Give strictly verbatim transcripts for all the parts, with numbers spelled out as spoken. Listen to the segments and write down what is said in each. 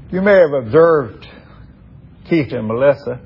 You may have observed Keith and Melissa.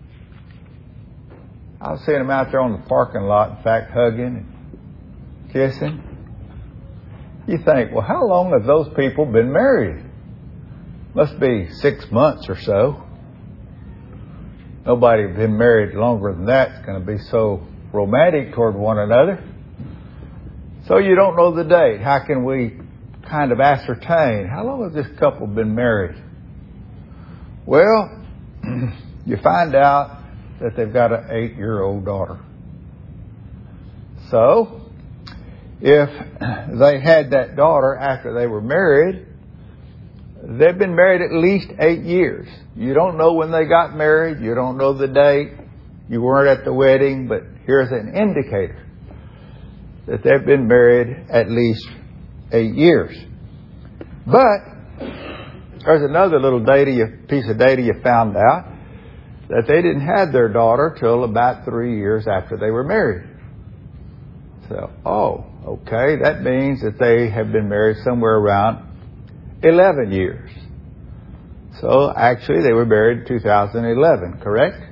I was seeing them out there on the parking lot, in fact, hugging and kissing. You think, well, how long have those people been married? Must be six months or so. Nobody has been married longer than that is going to be so romantic toward one another. So you don't know the date. How can we kind of ascertain how long has this couple been married? Well, you find out that they've got an eight-year-old daughter. So, if they had that daughter after they were married, they've been married at least eight years. You don't know when they got married. You don't know the date. You weren't at the wedding, but here's an indicator that they've been married at least eight years. But there's another little data, you, piece of data you found out, that they didn't have their daughter till about three years after they were married. So, oh, okay, that means that they have been married somewhere around eleven years. So, actually, they were married in two thousand eleven, correct?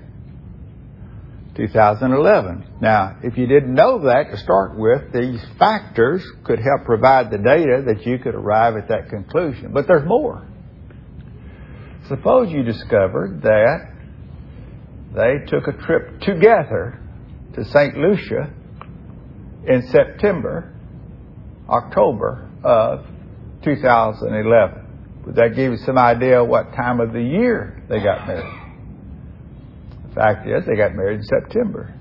two thousand eleven. Now, if you didn't know that to start with, these factors could help provide the data that you could arrive at that conclusion. But there's more. Suppose you discovered that they took a trip together to Saint Lucia in September, October of two thousand eleven. Would that give you some idea what time of the year they got married? The fact is, they got married in September.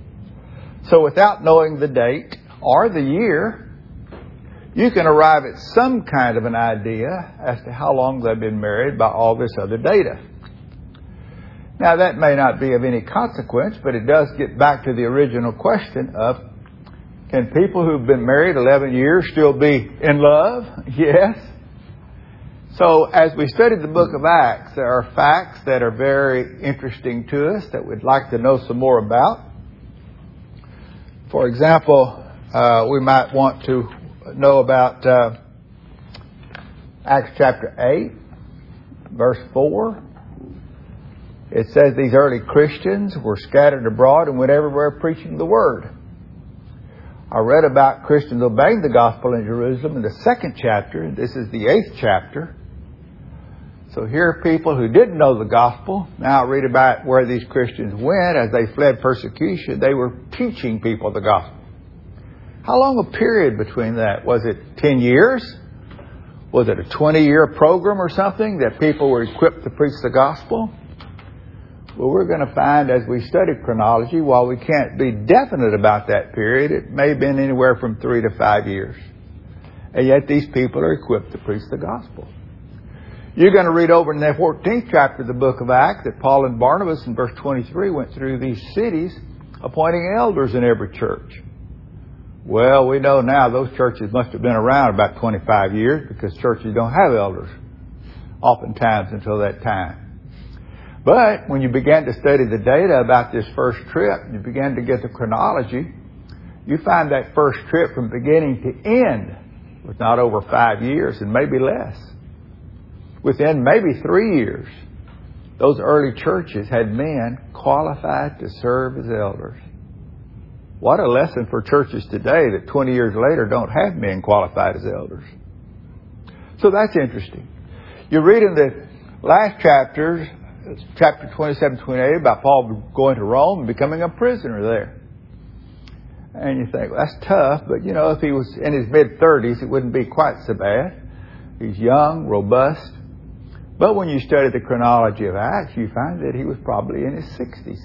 So without knowing the date or the year, you can arrive at some kind of an idea as to how long they've been married by all this other data. Now, that may not be of any consequence, but it does get back to the original question of, can people who've been married eleven years still be in love? Yes. So, as we studied the book of Acts, there are facts that are very interesting to us that we'd like to know some more about. For example, uh, we might want to know about uh, Acts chapter eight, verse four. It says these early Christians were scattered abroad and went everywhere preaching the word. I read about Christians obeying the gospel in Jerusalem in the second chapter. This is the eighth chapter. So here are people who didn't know the gospel. Now read about where these Christians went as they fled persecution. They were teaching people the gospel. How long a period between that? Was it ten years? Was it a twenty-year program or something that people were equipped to preach the gospel? Well, we're going to find as we study chronology, while we can't be definite about that period, it may have been anywhere from three to five years. And yet these people are equipped to preach the gospel. You're going to read over in the fourteenth chapter of the book of Acts that Paul and Barnabas in verse twenty-three went through these cities appointing elders in every church. Well, we know now those churches must have been around about twenty-five years because churches don't have elders oftentimes until that time. But when you began to study the data about this first trip, you began to get the chronology, you find that first trip from beginning to end was not over five years and maybe less. Within maybe three years, those early churches had men qualified to serve as elders. What a lesson for churches today that twenty years later don't have men qualified as elders. So that's interesting. You read in the last chapters, chapter twenty-seven, twenty-eight, about Paul going to Rome and becoming a prisoner there. And you think, well, that's tough, but you know, if he was in his mid-thirties, it wouldn't be quite so bad. He's young, robust. But when you study the chronology of Acts, you find that he was probably in his sixties.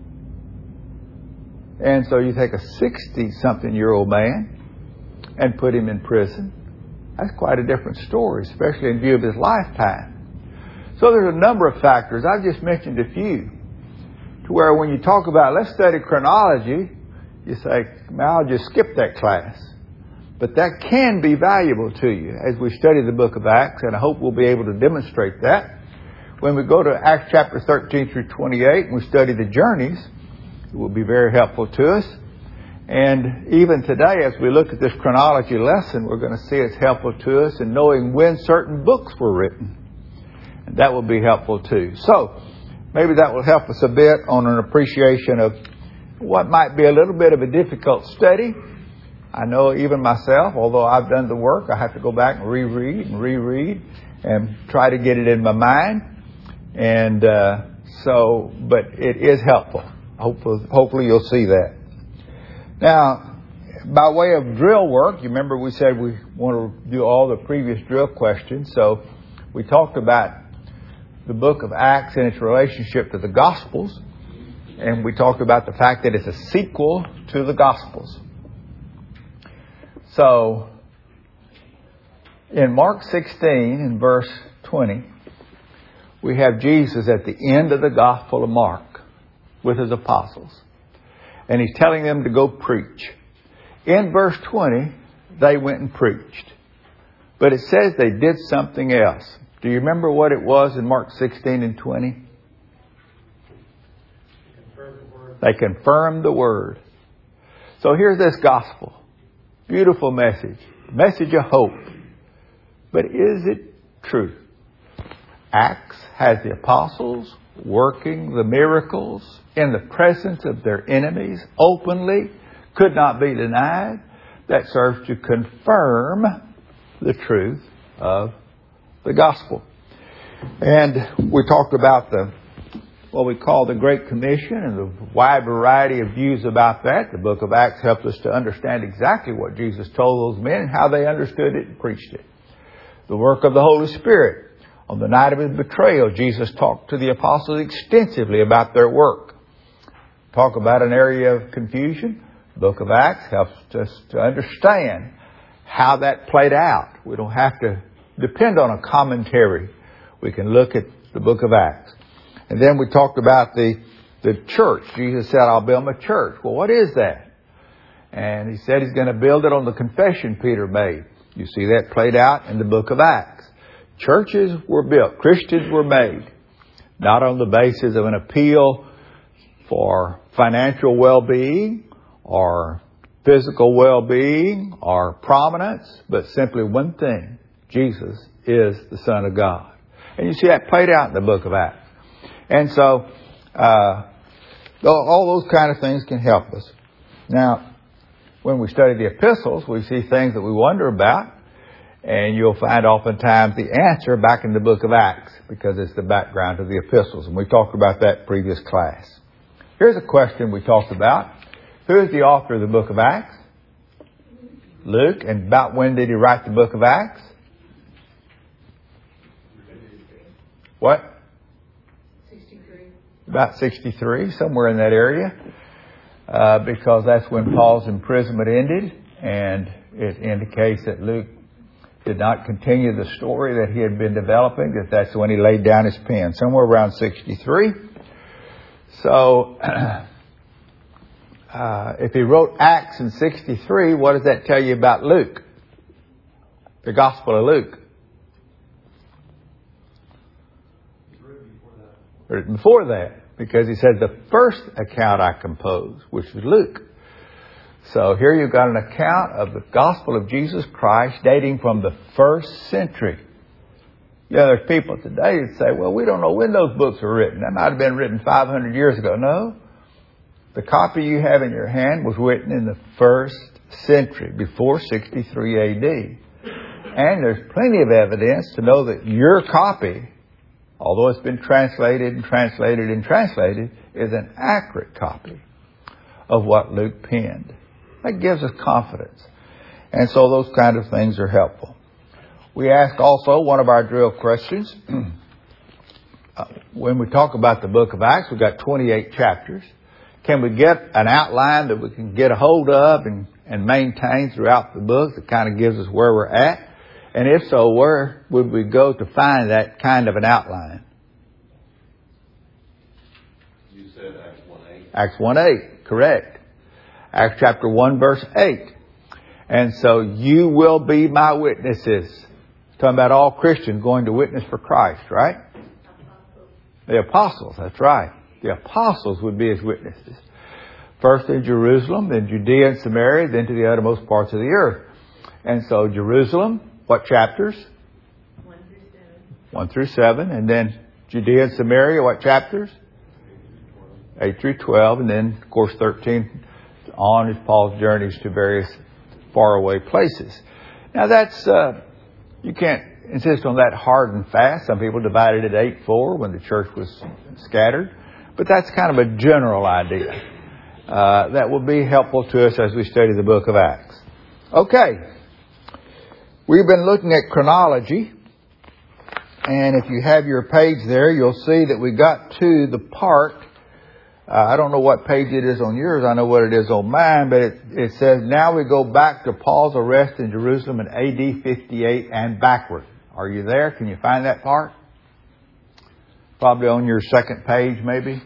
And so you take a sixty-something-year-old man and put him in prison. That's quite a different story, especially in view of his lifetime. So there's a number of factors. I've just mentioned a few. To where when you talk about, let's study chronology, you say, I'll just skip that class. But that can be valuable to you as we study the book of Acts, and I hope we'll be able to demonstrate that. When we go to Acts chapter thirteen through twenty-eight and we study the journeys, it will be very helpful to us. And even today, as we look at this chronology lesson, we're going to see it's helpful to us in knowing when certain books were written. And that will be helpful too. So, maybe that will help us a bit on an appreciation of what might be a little bit of a difficult study. I know even myself, although I've done the work, I have to go back and reread and reread and try to get it in my mind. And uh, so, but it is helpful. Hopefully, hopefully you'll see that. Now, by way of drill work, you remember we said we want to do all the previous drill questions. So we talked about the book of Acts and its relationship to the Gospels. And we talked about the fact that it's a sequel to the Gospels. So, in Mark sixteen, in verse twenty, we have Jesus at the end of the Gospel of Mark with his apostles. And he's telling them to go preach. In verse twenty, they went and preached. But it says they did something else. Do you remember what it was in Mark sixteen and twenty? They confirmed the word. So here's this gospel. Beautiful message. Message of hope. But is it true? Acts has the apostles working the miracles in the presence of their enemies openly, could not be denied. That serves to confirm the truth of the gospel. And we talked about the what we call the Great Commission and the wide variety of views about that. The book of Acts helps us to understand exactly what Jesus told those men and how they understood it and preached it. The work of the Holy Spirit. On the night of his betrayal, Jesus talked to the apostles extensively about their work. Talk about an area of confusion. The book of Acts helps us to understand how that played out. We don't have to depend on a commentary. We can look at the book of Acts. And then we talked about the, the church. Jesus said, I'll build my church. Well, what is that? And he said he's going to build it on the confession Peter made. You see that played out in the book of Acts. Churches were built. Christians were made. Not on the basis of an appeal for financial well-being or physical well-being or prominence, but simply one thing. Jesus is the Son of God. And you see that played out in the book of Acts. And so, uh, all those kind of things can help us. Now, when we study the epistles, we see things that we wonder about, and you'll find oftentimes the answer back in the book of Acts, because it's the background of the epistles. And we talked about that previous class. Here's a question we talked about. Who is the author of the book of Acts? Luke. And about when did he write the book of Acts? What? About sixty-three, somewhere in that area, uh, because that's when Paul's imprisonment ended, and it indicates that Luke did not continue the story that he had been developing, that that's when he laid down his pen, somewhere around sixty-three. So, uh, if he wrote Acts in sixty-three, what does that tell you about Luke? The Gospel of Luke. Written before that, because he said the first account I composed, which was Luke. So here you've got an account of the gospel of Jesus Christ dating from the first century. Yeah, there's people today that say, well, we don't know when those books were written. That might have been written five hundred years ago. No. The copy you have in your hand was written in the first century, before sixty-three A D. And there's plenty of evidence to know that your copy, although it's been translated and translated and translated, is an accurate copy of what Luke penned. That gives us confidence. And so those kind of things are helpful. We ask also one of our drill questions. uh, when we talk about the book of Acts, we've got twenty-eight chapters. Can we get an outline that we can get a hold of and, and maintain throughout the book that kind of gives us where we're at? And if so, where would we go to find that kind of an outline? You said Acts one eight. Acts one eight, correct. Acts chapter one, verse eight. And so you will be my witnesses. Talking about all Christians going to witness for Christ, right? Apostles. The apostles, that's right. The apostles would be his witnesses. First in Jerusalem, then Judea and Samaria, then to the uttermost parts of the earth. And so Jerusalem, what chapters? one through seven. one through seven. And then Judea and Samaria, what chapters? eight through twelve. And then, of course, thirteen on is Paul's journeys to various faraway places. Now that's, uh, you can't insist on that hard and fast. Some people divided it eight four when the church was scattered. But that's kind of a general idea. Uh, that will be helpful to us as we study the book of Acts. Okay. We've been looking at chronology. And if you have your page there, you'll see that we got to the part. Uh, I don't know what page it is on yours. I know what it is on mine. But it, it says, now we go back to Paul's arrest in Jerusalem in A D fifty-eight and backward. Are you there? Can you find that part? Probably on your second page, maybe.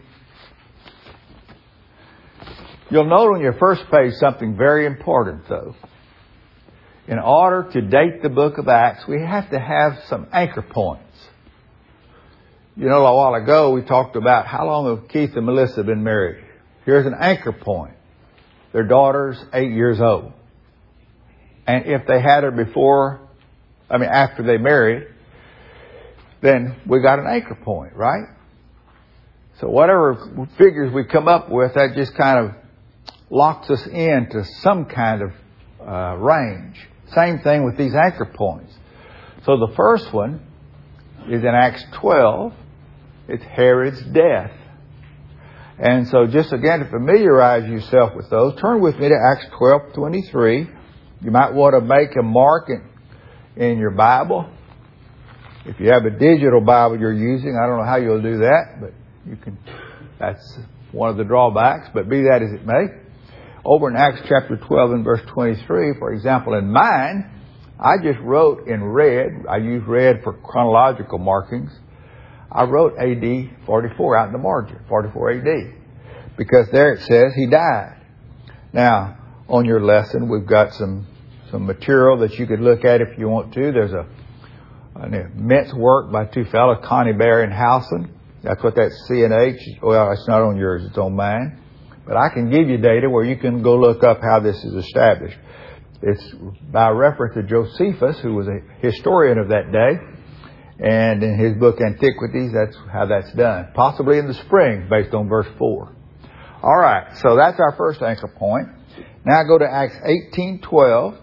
You'll note on your first page something very important, though. In order to date the book of Acts, we have to have some anchor points. You know, a while ago we talked about how long have Keith and Melissa been married. Here's an anchor point. Their daughter's eight years old. And if they had her before, I mean after they married, then we got an anchor point, right? So whatever figures we come up with, that just kind of locks us into some kind of uh, range. Same thing with these anchor points. So the first one is in Acts twelve. It's Herod's death. And so just again to familiarize yourself with those, turn with me to Acts twelve twenty-three. You might want to make a mark in, in your Bible. If you have a digital Bible you're using, I don't know how you'll do that, but you can. That's one of the drawbacks, but be that as it may. Over in Acts chapter twelve and verse twenty-three, for example, in mine, I just wrote in red. I use red for chronological markings. I wrote A D forty-four out in the margin, forty-four A D, because there it says he died. Now, on your lesson, we've got some some material that you could look at if you want to. There's a an immense work by two fellows, Connie Bear and Howson. That's what that C and H. Well, it's not on yours; it's on mine. But I can give you data where you can go look up how this is established. It's by reference to Josephus, who was a historian of that day. And in his book Antiquities, that's how that's done. Possibly in the spring, based on verse four. All right, so that's our first anchor point. Now go to Acts eighteen twelve.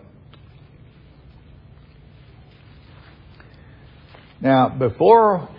Now, before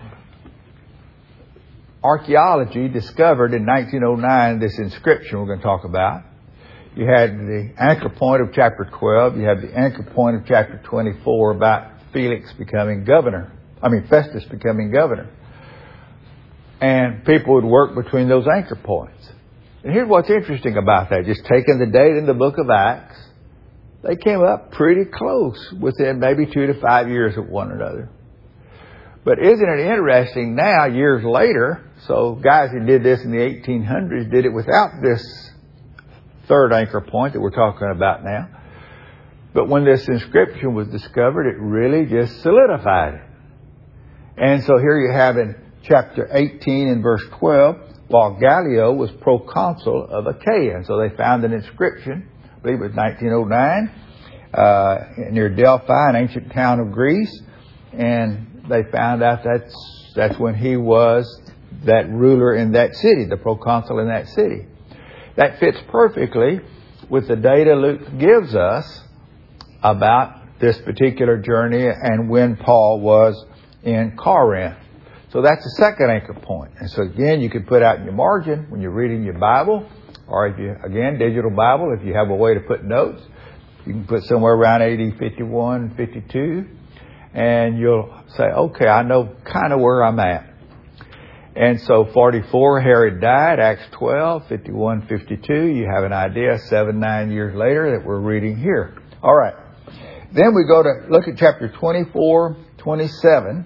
archaeology discovered in nineteen oh nine this inscription we're going to talk about, you had the anchor point of chapter twelve. You had the anchor point of chapter twenty-four about Felix becoming governor. I mean, Festus becoming governor. And people would work between those anchor points. And here's what's interesting about that. Just taking the date in the book of Acts, they came up pretty close within maybe two to five years of one another. But isn't it interesting now, years later, so guys who did this in the eighteen hundreds did it without this third anchor point that we're talking about now. But when this inscription was discovered, it really just solidified it. And so here you have in chapter eighteen and verse twelve, while Gallio was proconsul of Achaia. And so they found an inscription, I believe it was nineteen oh nine, uh, near Delphi, an ancient town of Greece. And they found out that's, that's when he was that ruler in that city, the proconsul in that city. That fits perfectly with the data Luke gives us about this particular journey and when Paul was in Corinth. So that's the second anchor point. And so again, you can put out in your margin when you're reading your Bible, or if you, again, digital Bible, if you have a way to put notes, you can put somewhere around A D fifty-one, fifty-two, and you'll say, okay, I know kind of where I'm at. And so forty-four, Herod died, Acts twelve, fifty-one, fifty-two, you have an idea seven, nine years later that we're reading here. All right. Then we go to look at chapter twenty-four, twenty-seven.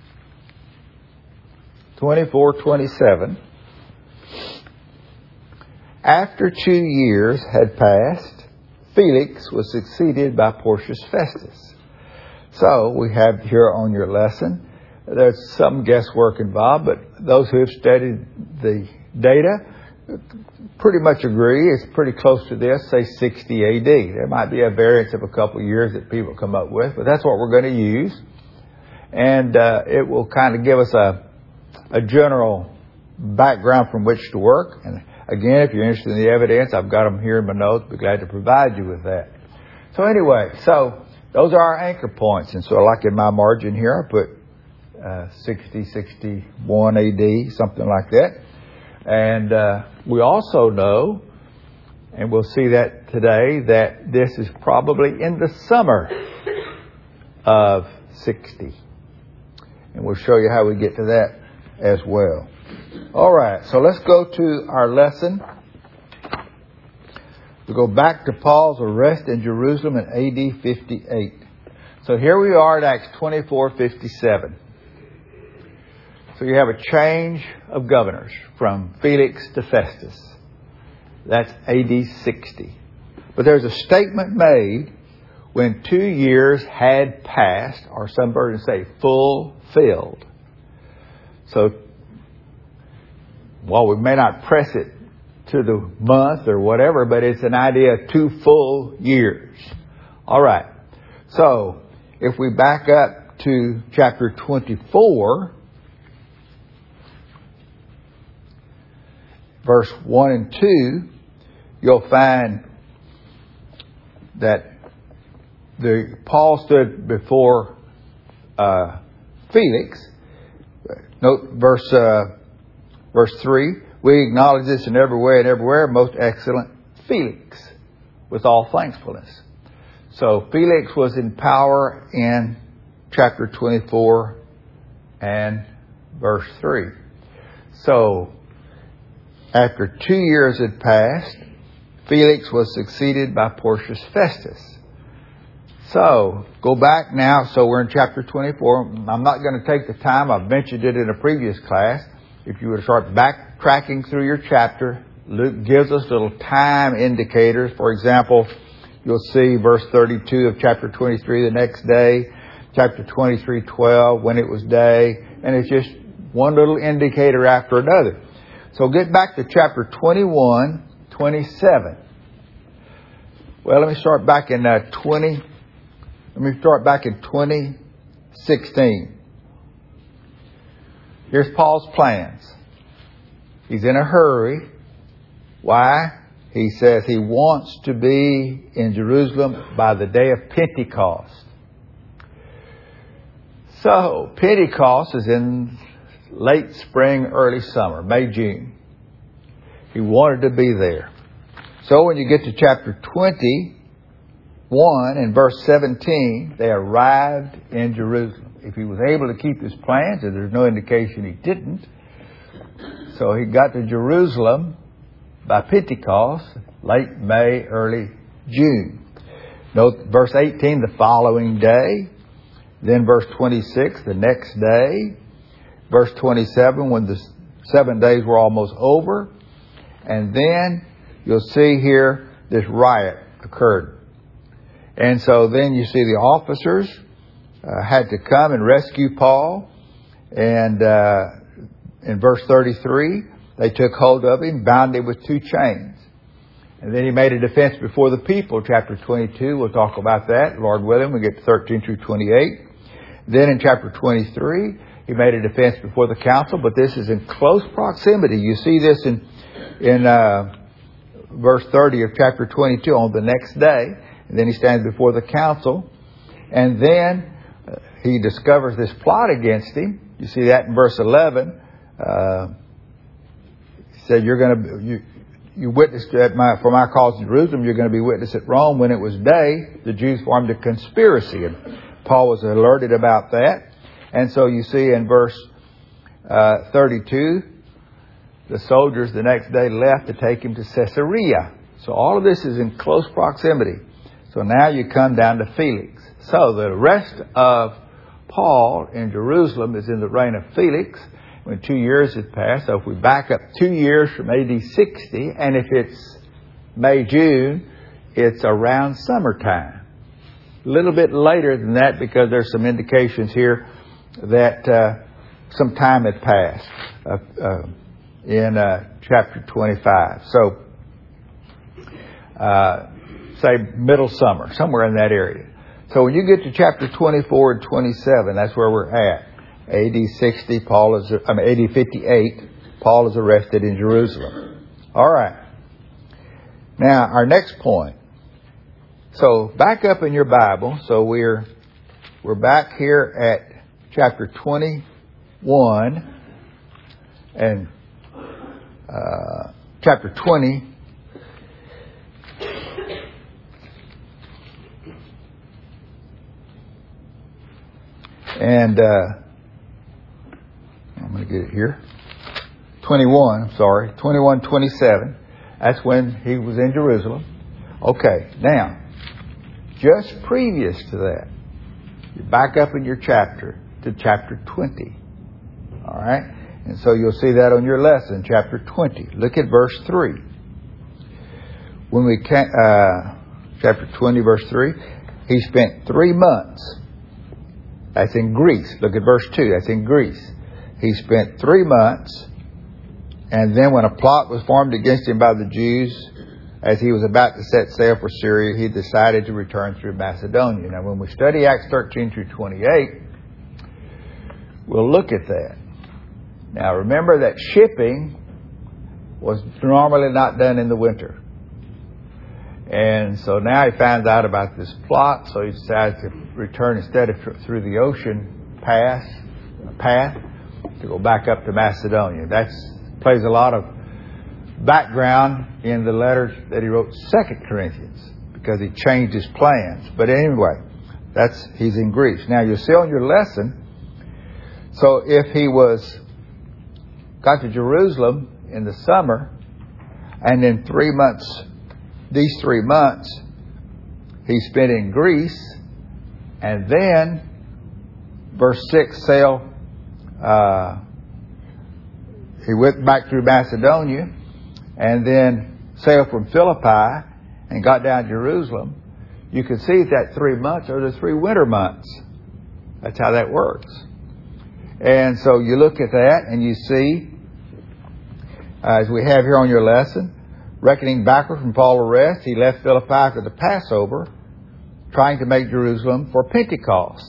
twenty-four, twenty-seven. After two years had passed, Felix was succeeded by Porcius Festus. So we have here on your lesson, there's some guesswork involved, but those who have studied the data pretty much agree it's pretty close to this, say sixty A D. There might be a variance of a couple of years that people come up with, but that's what we're going to use. and uh, it will kind of give us a, a general background from which to work. And again, if you're interested in the evidence, I've got them here in my notes. Be glad to provide you with that. So anyway, so those are our anchor points. And so like in my margin here, I put uh, sixty, sixty-one A D, something like that. And uh, we also know, and we'll see that today, that this is probably in the summer of sixty. And we'll show you how we get to that as well. All right, so let's go to our lesson. We go back to Paul's arrest in Jerusalem in A D fifty-eight. So here we are at Acts twenty-four fifty-seven. So you have a change of governors from Felix to Festus. That's A D sixty. But there's a statement made when two years had passed, or some versions say fulfilled. So while we may not press it to the month or whatever, but it's an idea of two full years. All right. So if we back up to chapter twenty-four, verse one and two, you'll find that the Paul stood before uh, Felix. Note verse uh, verse three. We acknowledge this in every way and everywhere, most excellent Felix, with all thankfulness. So Felix was in power in chapter twenty-four and verse three. So after two years had passed, Felix was succeeded by Porcius Festus. So, go back now. So we're in chapter twenty-four. I'm not going to take the time. I've mentioned it in a previous class. If you were to start backtracking through your chapter, Luke gives us little time indicators. For example, you'll see verse thirty-two of chapter twenty-three the next day, chapter twenty-three twelve when it was day, and it's just one little indicator after another. So get back to chapter twenty-one twenty-seven. Well, let me start back in uh, twenty. Let me start back in twenty sixteen. Here's Paul's plans. He's in a hurry. Why? He says he wants to be in Jerusalem by the day of Pentecost. So, Pentecost is in late spring, early summer, May, June. He wanted to be there. So when you get to chapter twenty-one and verse seventeen, they arrived in Jerusalem. If he was able to keep his plans, and there's no indication he didn't. So he got to Jerusalem by Pentecost, late May, early June. Note verse eighteen, the following day. Then verse twenty-six, the next day. Verse twenty-seven, when the seven days were almost over. And then you'll see here this riot occurred. And so then you see the officers uh, had to come and rescue Paul. And uh, in verse thirty-three, they took hold of him, bound him with two chains. And then he made a defense before the people. Chapter twenty-two, we'll talk about that. Lord willing, we get to thirteen through twenty-eight. Then in chapter twenty-three, he made a defense before the council, but this is in close proximity. You see this in in uh, verse thirty of chapter twenty-two, on the next day. And then he stands before the council. And then uh, he discovers this plot against him. You see that in verse eleven. Uh, he said, you're going to, you, you witnessed at my, for my cause in Jerusalem, you're going to be witness at Rome. When it was day, the Jews formed a conspiracy. And Paul was alerted about that. And so you see in verse uh, thirty-two, the soldiers the next day left to take him to Caesarea. So all of this is in close proximity. So now you come down to Felix. So the rest of Paul in Jerusalem is in the reign of Felix, when two years had passed. So if we back up two years from A D sixty, and if it's May, June, it's around summertime. A little bit later than that, because there's some indications here that uh, some time had passed uh, uh, in uh, chapter twenty-five. So, uh, say middle summer, somewhere in that area. So when you get to chapter twenty-four and twenty-seven, that's where we're at. A D sixty, Paul is, I mean, A D fifty-eight, Paul is arrested in Jerusalem. All right. Now, our next point. So back up in your Bible. So we're, we're back here at chapter twenty-one and, uh, chapter twenty. And, uh, I'm going to get it here. twenty-one, I'm sorry. twenty-one, twenty-seven. That's when he was in Jerusalem. Okay, now, just previous to that, you back up in your chapter to chapter twenty. All right? And so you'll see that on your lesson, chapter twenty. Look at verse three. When we can, uh, chapter twenty, verse three, he spent three months. That's in Greece. Look at verse two. That's in Greece. He spent three months, and then when a plot was formed against him by the Jews, as he was about to set sail for Syria, he decided to return through Macedonia. Now, when we study Acts thirteen through twenty-eight, we'll look at that. Now, remember that shipping was normally not done in the winter. And so now he finds out about this plot, so he decides to return instead of tr- through the ocean pass, path to go back up to Macedonia. That plays a lot of background in the letters that he wrote Second Corinthians because he changed his plans. But anyway, that's he's in Greece. Now you'll see on your lesson, so if he was got to Jerusalem in the summer and then three months These three months he spent in Greece, and then, verse six, sail, uh, he went back through Macedonia, and then sailed from Philippi and got down to Jerusalem. You can see that three months are the three winter months. That's how that works. And so you look at that and you see, uh, as we have here on your lesson, reckoning backward from Paul's arrest, he left Philippi after the Passover, trying to make Jerusalem for Pentecost.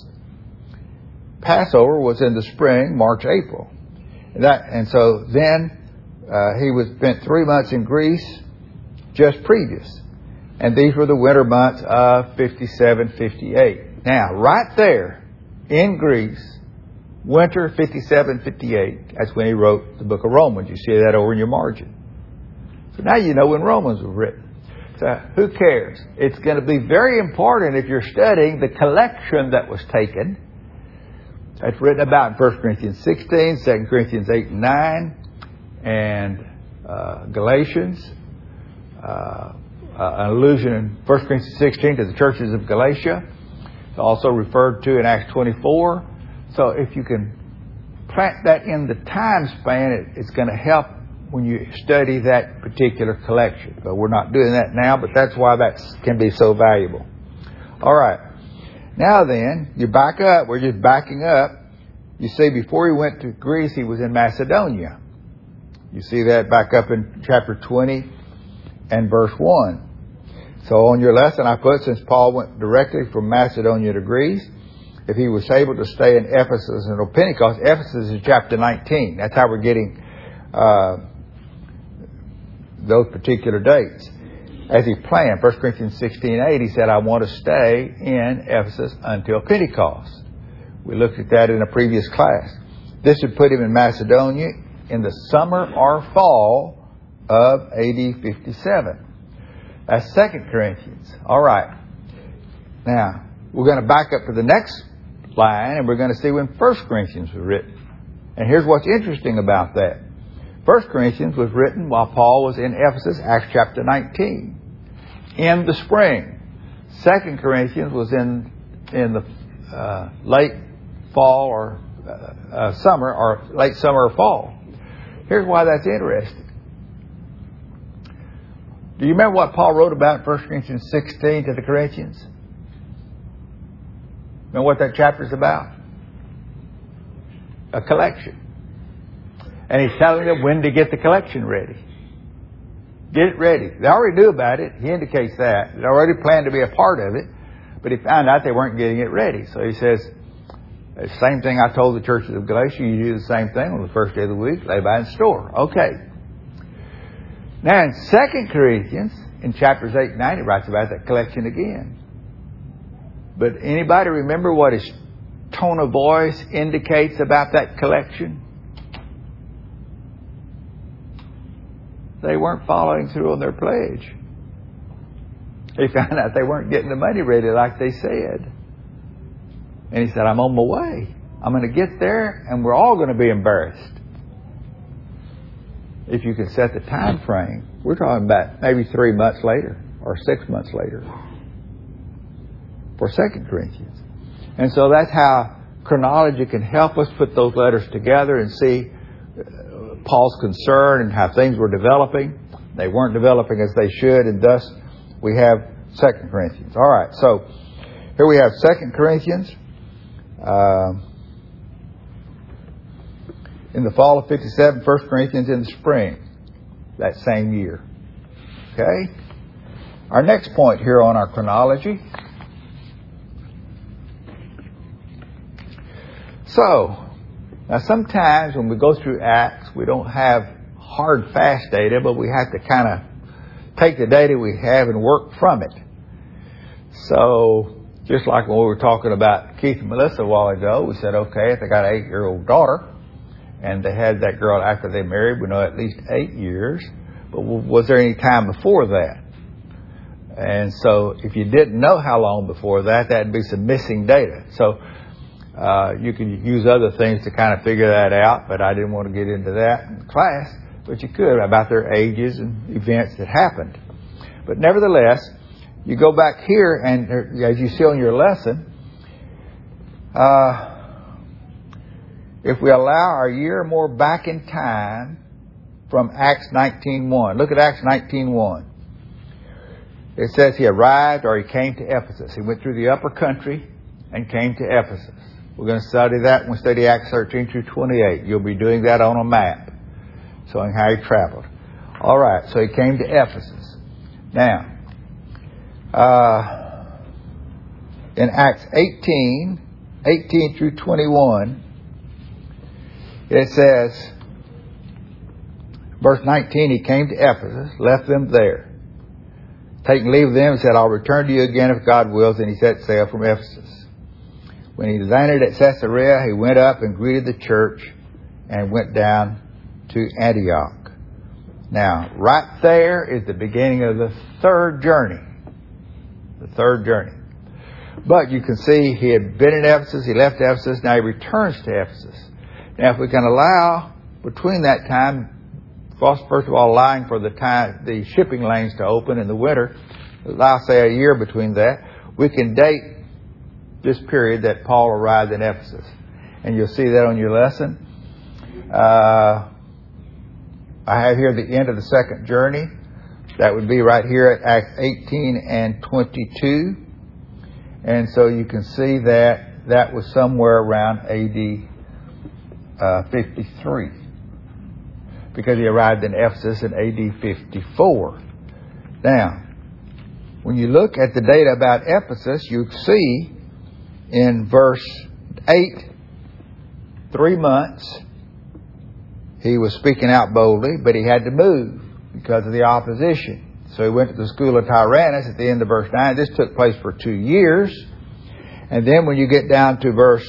Passover was in the spring, March, April. And, that, and so then uh, he was spent three months in Greece just previous. And these were the winter months of fifty-seven, fifty-eight. Now, right there in Greece, winter fifty-seven, fifty-eight, that's when he wrote the book of Romans. You see that over in your margin. So now you know when Romans was written. So who cares? It's going to be very important if you're studying the collection that was taken. That's written about in First Corinthians sixteen, Second Corinthians eight and nine, and uh, Galatians. Uh, uh, an allusion in First Corinthians sixteen to the churches of Galatia. It's also referred to in Acts twenty-four. So if you can plant that in the time span, it, it's going to help when you study that particular collection. But we're not doing that now, but that's why that can be so valuable. All right. Now then, you back up. We're just backing up. You see, before he went to Greece, he was in Macedonia. You see that back up in chapter twenty and verse one. So on your lesson, I put, since Paul went directly from Macedonia to Greece, if he was able to stay in Ephesus until Pentecost, Ephesus is chapter nineteen. That's how we're getting uh, those particular dates. As he planned, First Corinthians sixteen eight, he said, I want to stay in Ephesus until Pentecost. We looked at that in a previous class. This would put him in Macedonia in the summer or fall of A D fifty-seven. That's Second Corinthians. All right. Now, we're going to back up to the next line, and we're going to see when First Corinthians was written. And here's what's interesting about that. First Corinthians was written while Paul was in Ephesus, Acts chapter nineteen, in the spring. Second Corinthians was in in the uh, late fall or uh, uh, summer, or late summer or fall. Here's why that's interesting. Do you remember what Paul wrote about in First Corinthians sixteen to the Corinthians? Remember what that chapter is about? A collection. And he's telling them when to get the collection ready. Get it ready. They already knew about it. He indicates that. They already planned to be a part of it. But he found out they weren't getting it ready. So he says, the same thing I told the churches of Galatia, you do the same thing on the first day of the week, lay by and store. Okay. Now in Second Corinthians, in chapters eight and nine, he writes about that collection again. But anybody remember what his tone of voice indicates about that collection? They weren't following through on their pledge. He found out they weren't getting the money ready like they said. And he said, I'm on my way. I'm going to get there and we're all going to be embarrassed. If you can set the time frame, we're talking about maybe three months later or six months later for Second Corinthians. And so that's how chronology can help us put those letters together and see Paul's concern and how things were developing. They weren't developing as they should, and thus we have Second Corinthians. All right, so here we have Second Corinthians uh, in the fall of fifty-seven, First Corinthians in the spring that same year. Okay? Our next point here on our chronology. So, now sometimes when we go through Acts, we don't have hard, fast data, but we have to kind of take the data we have and work from it. So, just like when we were talking about Keith and Melissa a while ago, we said, okay, if they got an eight-year-old daughter, and they had that girl after they married, we know at least eight years, but was there any time before that? And so, if you didn't know how long before that, that'd be some missing data. So, Uh, you could use other things to kind of figure that out, but I didn't want to get into that in class. But you could, about their ages and events that happened. But nevertheless, you go back here, and as you see on your lesson, uh, if we allow our year or more back in time from Acts nineteen one. Look at Acts nineteen one. It says he arrived or he came to Ephesus. He went through the upper country and came to Ephesus. We're going to study that when we study Acts thirteen through twenty-eight. You'll be doing that on a map, showing how he traveled. All right, so he came to Ephesus. Now, uh, in Acts eighteen, eighteen through twenty-one, it says, verse nineteen, he came to Ephesus, left them there. Taking leave of them, he said, I'll return to you again if God wills, and he set sail from Ephesus. When he landed at Caesarea, he went up and greeted the church and went down to Antioch. Now, right there is the beginning of the third journey. The third journey. But you can see he had been in Ephesus, he left Ephesus, now he returns to Ephesus. Now, if we can allow between that time, first of all, allowing for the time, the shipping lanes to open in the winter, allow, say, a year between that, we can date this period that Paul arrived in Ephesus. And you'll see that on your lesson. Uh, I have here the end of the second journey. That would be right here at Acts eighteen and twenty-two. And so you can see that that was somewhere around A D uh, fifty-three. Because he arrived in Ephesus in A D fifty-four. Now, when you look at the data about Ephesus, you see in verse eight, three months, he was speaking out boldly, but he had to move because of the opposition. So he went to the school of Tyrannus at the end of verse nine. This took place for two years. And then when you get down to verse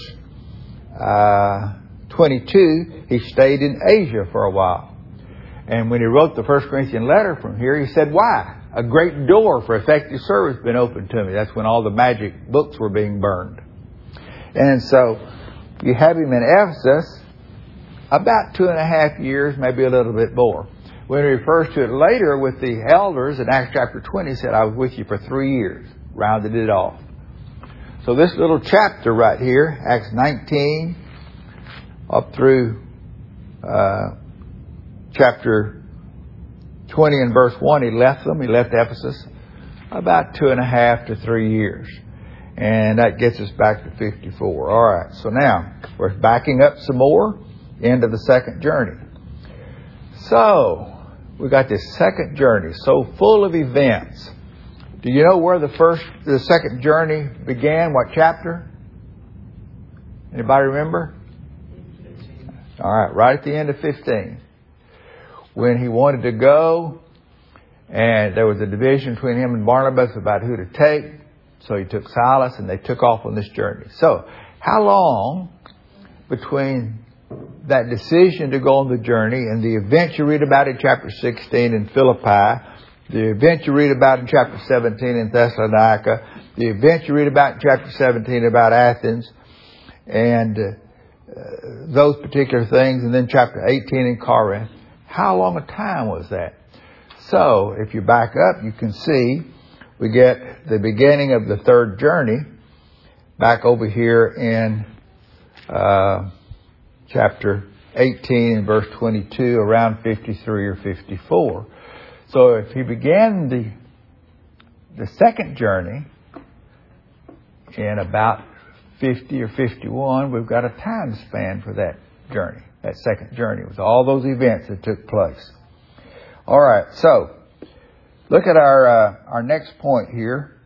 uh, twenty-two, he stayed in Asia for a while. And when he wrote the First Corinthian letter from here, he said, why? A great door for effective service has been opened to me. That's when all the magic books were being burned. And so you have him in Ephesus about two and a half years, maybe a little bit more. When he refers to it later with the elders in Acts chapter twenty, he said, I was with you for three years. Rounded it off. So this little chapter right here, Acts nineteen, up through uh, chapter twenty and verse one, he left them. He left Ephesus about two and a half to three years. And that gets us back to fifty-four. All right, so now we're backing up some more into the second journey. So we got this second journey, so full of events. Do you know where the first, the second journey began? What chapter? Anybody remember? All right, right at the end of fifteen. When he wanted to go, and there was a division between him and Barnabas about who to take. So he took Silas and they took off on this journey. So how long between that decision to go on the journey and the event you read about in chapter sixteen in Philippi, the event you read about in chapter seventeen in Thessalonica, the event you read about in chapter seventeen about Athens, and uh, those particular things, and then chapter eighteen in Corinth, how long a time was that? So, if you back up, you can see we get the beginning of the third journey back over here in uh, chapter eighteen and verse twenty-two, around fifty-three or fifty-four. So, if he began the the second journey in about fifty or fifty-one, we've got a time span for that journey, that second journey. It was all those events that took place. All right, so look at our uh, our next point here.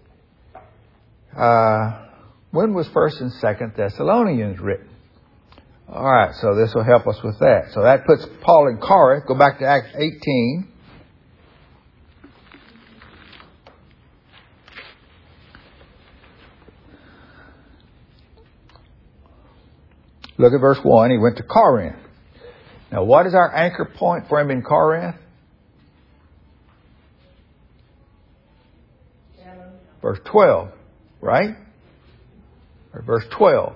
Uh, when was First and Second Thessalonians written? All right, so this will help us with that. So that puts Paul in Corinth. Go back to Acts eighteen. Look at verse one. He went to Corinth. Now, what is our anchor point for him in Corinth? Verse twelve, right? Or verse twelve.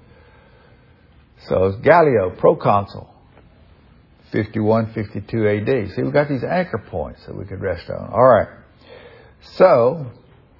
So it's Gallio, proconsul, fifty-one, fifty-two A D. See, we've got these anchor points that we could rest on. All right. So,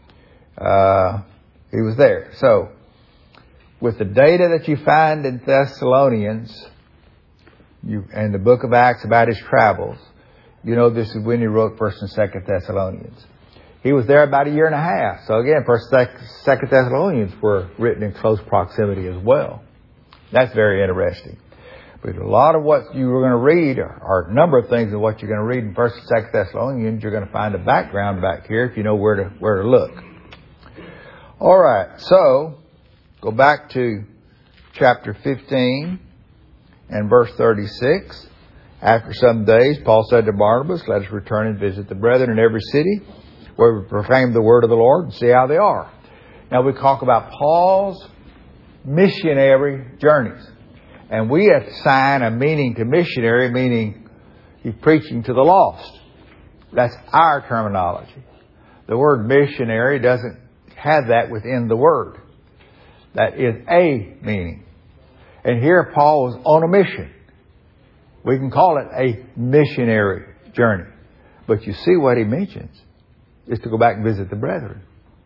uh, he was there. So, with the data that you find in Thessalonians, you, and the book of Acts about his travels, you know this is when he wrote First and Second Thessalonians. He was there about a year and a half. So again, First and Second Thessalonians were written in close proximity as well. That's very interesting. But a lot of what you were going to read, or a number of things of what you're going to read in First and Second Thessalonians, you're going to find a background back here if you know where to where to look. All right, so go back to chapter fifteen and verse thirty-six. After some days, Paul said to Barnabas, "Let us return and visit the brethren in every city where we proclaim the word of the Lord and see how they are." Now we talk about Paul's missionary journeys. And we assign a meaning to missionary, meaning he's preaching to the lost. That's our terminology. The word missionary doesn't have that within the word. That is a meaning. And here Paul was on a mission. We can call it a missionary journey. But you see what he mentions is to go back and visit the brethren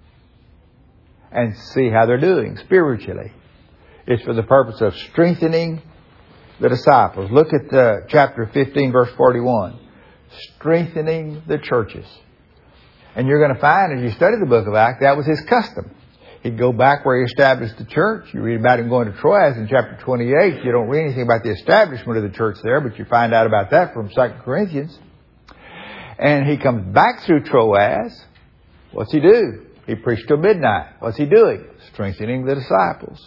and see how they're doing spiritually. It's for the purpose of strengthening the disciples. Look at uh, chapter fifteen, verse forty-one. Strengthening the churches. And you're going to find, as you study the book of Acts, that was his custom. He'd go back where he established the church. You read about him going to Troas in chapter twenty-eight. You don't read anything about the establishment of the church there, but you find out about that from Second Corinthians. And he comes back through Troas. What's he do? He preached till midnight. What's he doing? Strengthening the disciples.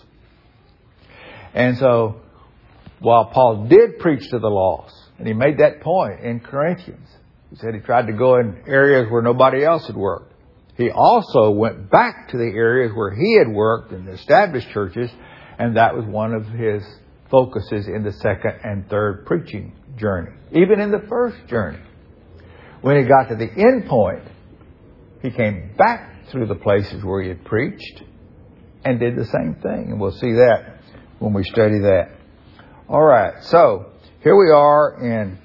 And so, while Paul did preach to the lost, and he made that point in Corinthians, he said he tried to go in areas where nobody else had worked. He also went back to the areas where he had worked in the established churches, and that was one of his focuses in the second and third preaching journey. Even in the first journey. When he got to the end point, he came back through the places where he had preached and did the same thing. And we'll see that when we study that. All right, so here we are in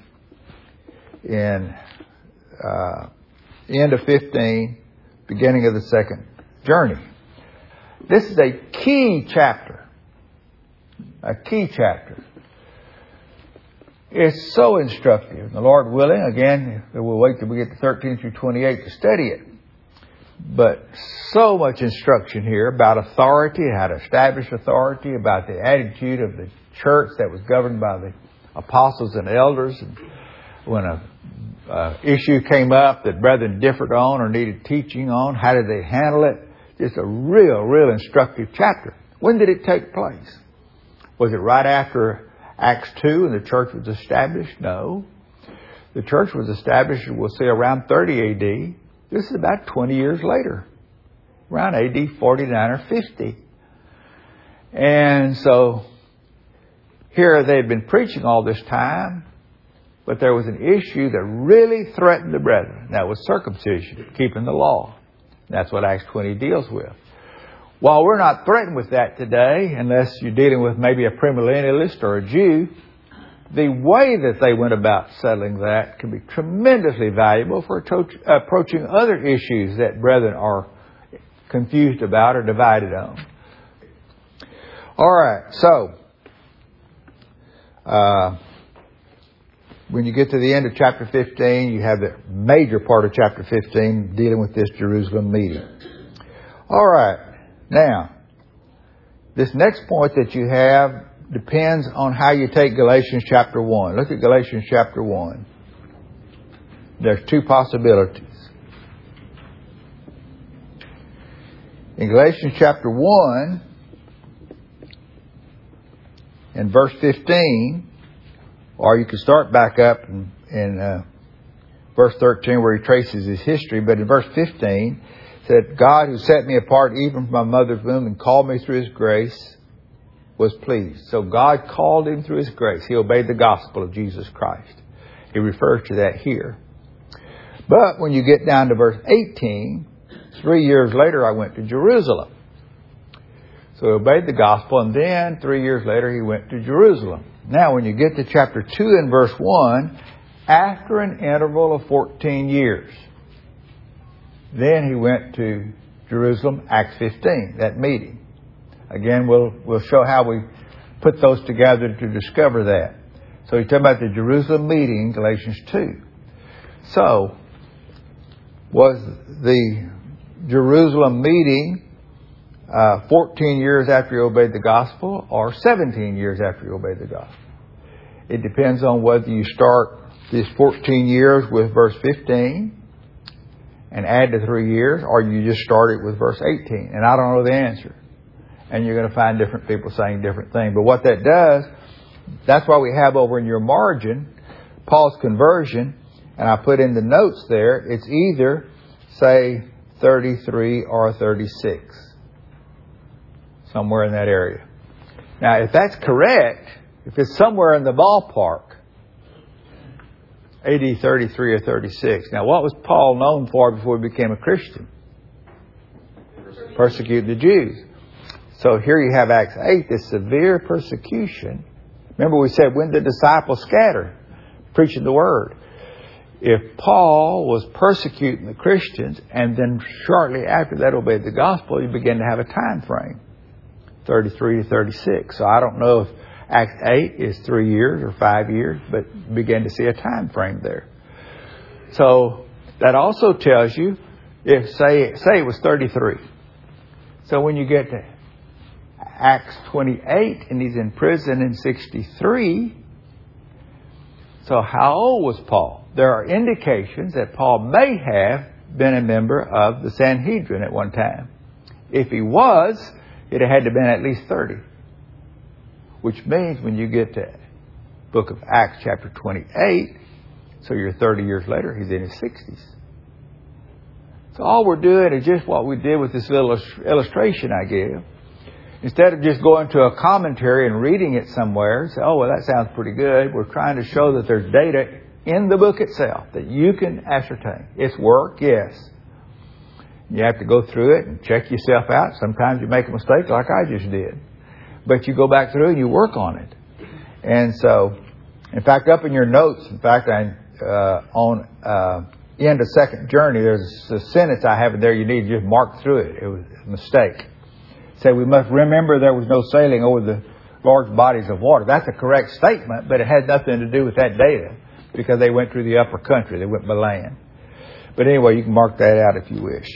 in uh, end of fifteen, beginning of the second journey. This is a key chapter. A key chapter. It's so instructive. The Lord willing, again, we'll wait till we get to thirteen through twenty-eight to study it. But so much instruction here about authority, how to establish authority, about the attitude of the church that was governed by the apostles and elders. And when a uh, issue came up that brethren differed on or needed teaching on, how did they handle it? Just a real, real instructive chapter. When did it take place? Was it right after Acts two and the church was established? No. The church was established, we'll see, around thirty A D. This is about twenty years later, around A D forty-nine or fifty. And so here they'd been preaching all this time, but there was an issue that really threatened the brethren. That was circumcision, keeping the law. That's what Acts twenty deals with. While we're not threatened with that today, unless you're dealing with maybe a premillennialist or a Jew, the way that they went about settling that can be tremendously valuable for approaching other issues that brethren are confused about or divided on. All right, so uh, when you get to the end of chapter fifteen, you have the major part of chapter fifteen dealing with this Jerusalem meeting. All right, now, this next point that you have depends on how you take Galatians chapter one. Look at Galatians chapter one. There's two possibilities. In Galatians chapter one, in verse fifteen, or you can start back up in, in uh, verse thirteen where he traces his history, but in verse fifteen, it said, God who set me apart even from my mother's womb and called me through His grace was pleased. So God called him through His grace. He obeyed the gospel of Jesus Christ. He refers to that here. But when you get down to verse eighteen, three years later I went to Jerusalem. So he obeyed the gospel, and then three years later he went to Jerusalem. Now when you get to chapter two and verse one, after an interval of fourteen years, then he went to Jerusalem, Acts fifteen, that meeting. Again, we'll we'll show how we put those together to discover that. So he's talking about the Jerusalem meeting, Galatians two. So, was the Jerusalem meeting uh, fourteen years after he obeyed the gospel or seventeen years after he obeyed the gospel? It depends on whether you start this fourteen years with verse fifteen and add the three years, or you just start it with verse eighteen. And I don't know the answer. And you're going to find different people saying different things. But what that does, that's why we have over in your margin Paul's conversion, and I put in the notes there, it's either, say, thirty-three or thirty-six. Somewhere in that area. Now, if that's correct, if it's somewhere in the ballpark, A D thirty-three or thirty-six. Now, what was Paul known for before he became a Christian? Persecute the Jews. So here you have Acts eight, this severe persecution. Remember we said, when the disciples scattered, preaching the word. If Paul was persecuting the Christians and then shortly after that obeyed the gospel, you begin to have a time frame, thirty-three to thirty-six. So I don't know if Acts eight is three years or five years, but begin to see a time frame there. So that also tells you, if say say it was thirty-three. So when you get to Acts twenty-eight and he's in prison in sixty-three, so how old was Paul? There are indications that Paul may have been a member of the Sanhedrin at one time. If he was, it had to have been at least thirty. Which means when you get to book of Acts chapter twenty-eight, so you're thirty years later, he's in his sixties. So all we're doing is just what we did with this little illustration I gave. Instead of just going to a commentary and reading it somewhere, say, oh, well, that sounds pretty good. We're trying to show that there's data in the book itself that you can ascertain. It's work, yes. You have to go through it and check yourself out. Sometimes you make a mistake like I just did. But you go back through and you work on it. And so, in fact, up in your notes, in fact, I, uh, on uh, end of second journey, there's a sentence I have in there you need to just mark through it. It was a mistake. Say we must remember there was no sailing over the large bodies of water. That's a correct statement, but it had nothing to do with that data because they went through the upper country. They went by land. But anyway, you can mark that out if you wish.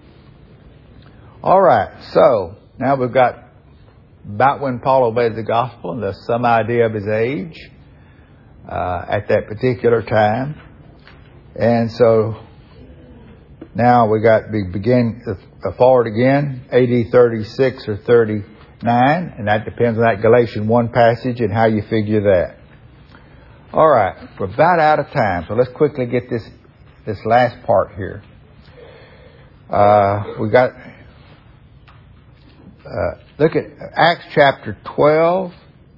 All right, so now we've got about when Paul obeyed the gospel and there's some idea of his age uh, at that particular time. And so now we got we begin uh, forward again, A D thirty-six or thirty-nine, and that depends on that Galatians one passage and how you figure that. All right, we're about out of time, so let's quickly get this this last part here. Uh, we got uh, look at Acts chapter twelve.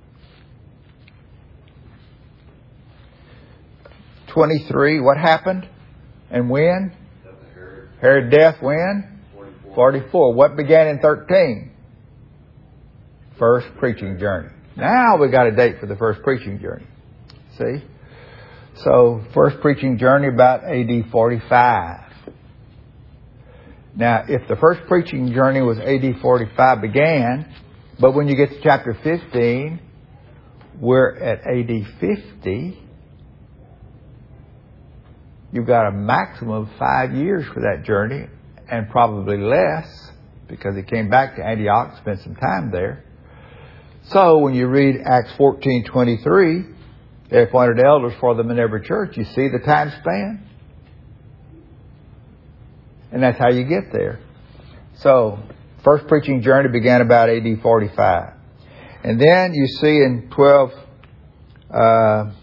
twenty-three, what happened and when? Herod death when? forty-four. forty-four. What began in thirteen? First preaching journey. Now we got a date for the first preaching journey. See? So, first preaching journey about A D forty-five. Now, if the first preaching journey was A D forty-five began, but when you get to chapter fifteen, we're at A D fifty. You've got a maximum of five years for that journey, and probably less, because he came back to Antioch, spent some time there. So when you read Acts fourteen twenty-three, they appointed elders for them in every church. You see the time span? And that's how you get there. So, first preaching journey began about A D forty-five. And then you see in twelve... Uh,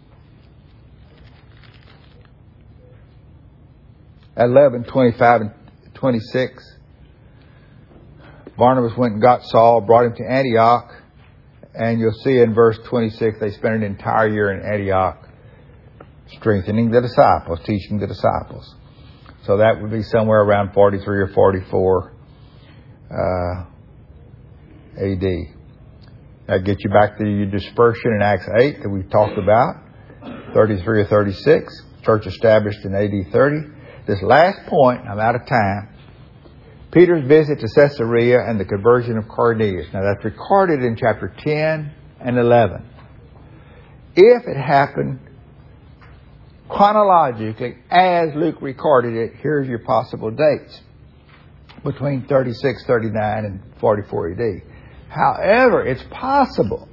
eleven, twenty-five, and twenty-six. Barnabas went and got Saul, brought him to Antioch, and you'll see in verse twenty-six, they spent an entire year in Antioch strengthening the disciples, teaching the disciples. So that would be somewhere around forty-three or forty-four uh, A D. That gets you back to your dispersion in Acts eight that we talked about, thirty-three or thirty-six, church established in A D thirty. This last point, I'm out of time, Peter's visit to Caesarea and the conversion of Cornelius. Now that's recorded in chapter ten and eleven. If it happened chronologically as Luke recorded it, here's your possible dates. Between thirty-six, thirty-nine, and forty-four A D. However, it's possible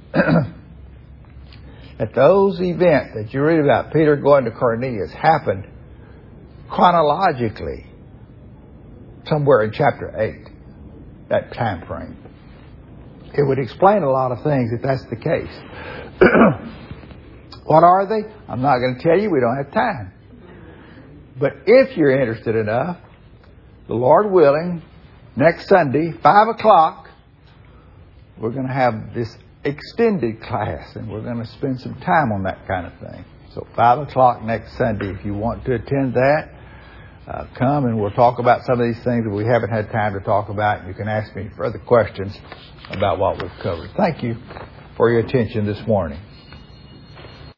that those events that you read about, Peter going to Cornelius, happened chronologically somewhere in chapter eight, that time frame. It would explain a lot of things if that's the case. What are they? I'm not going to tell you. We don't have time. But if you're interested enough, the Lord willing, next Sunday, five o'clock, we're going to have this extended class, and we're going to spend some time on that kind of thing. So five o'clock next Sunday, if you want to attend that, Uh, come and we'll talk about some of these things that we haven't had time to talk about. You can ask me further questions about what we've covered. Thank you for your attention this morning.